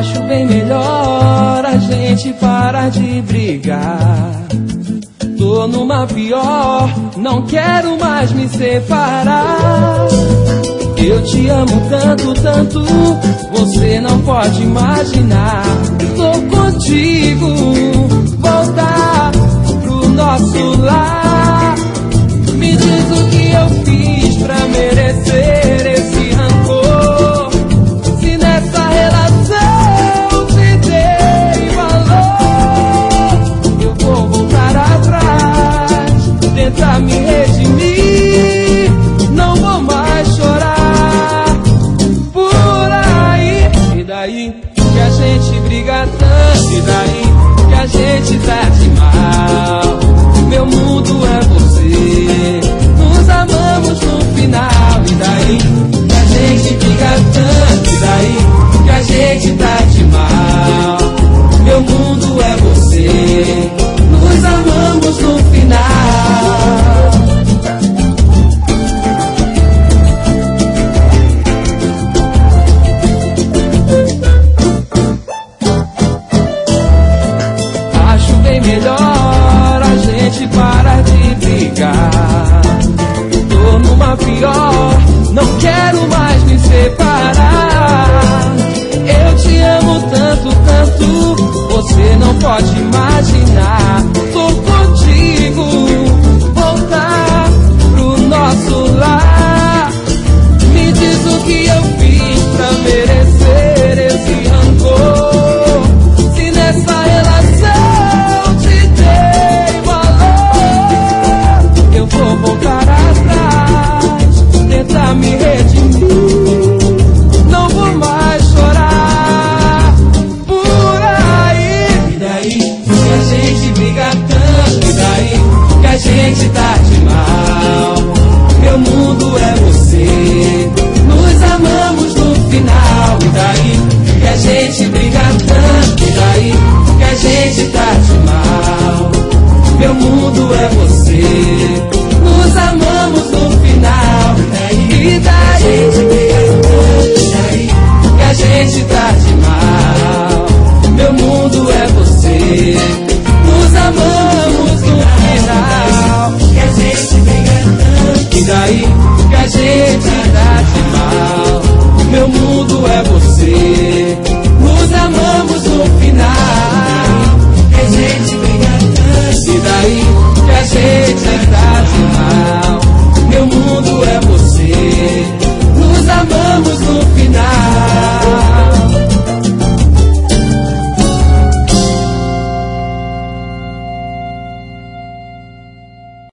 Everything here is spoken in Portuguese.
Acho bem melhor a gente parar de brigar. Tô numa pior, não quero mais me separar. Eu te amo tanto, tanto, você não pode imaginar. Tô contigo, voltar pro nosso lar. Me diz o que eu fiz pra merecer esse rancor. Se nessa relação te dei valor, eu vou voltar atrás, tentar me redimir. Não vou mais chorar por aí. E daí que a gente briga tanto? E daí que a gente tá de mal? Meu mundo é você, nos amamos no final. E daí que a gente briga tanto? E daí que a gente tá de mal? Meu mundo é você, nos amamos no final. Acho bem melhor a gente parar de brigar. Tô numa pior, não quero mais me separar. Eu te amo tanto, tanto, você não pode imaginar.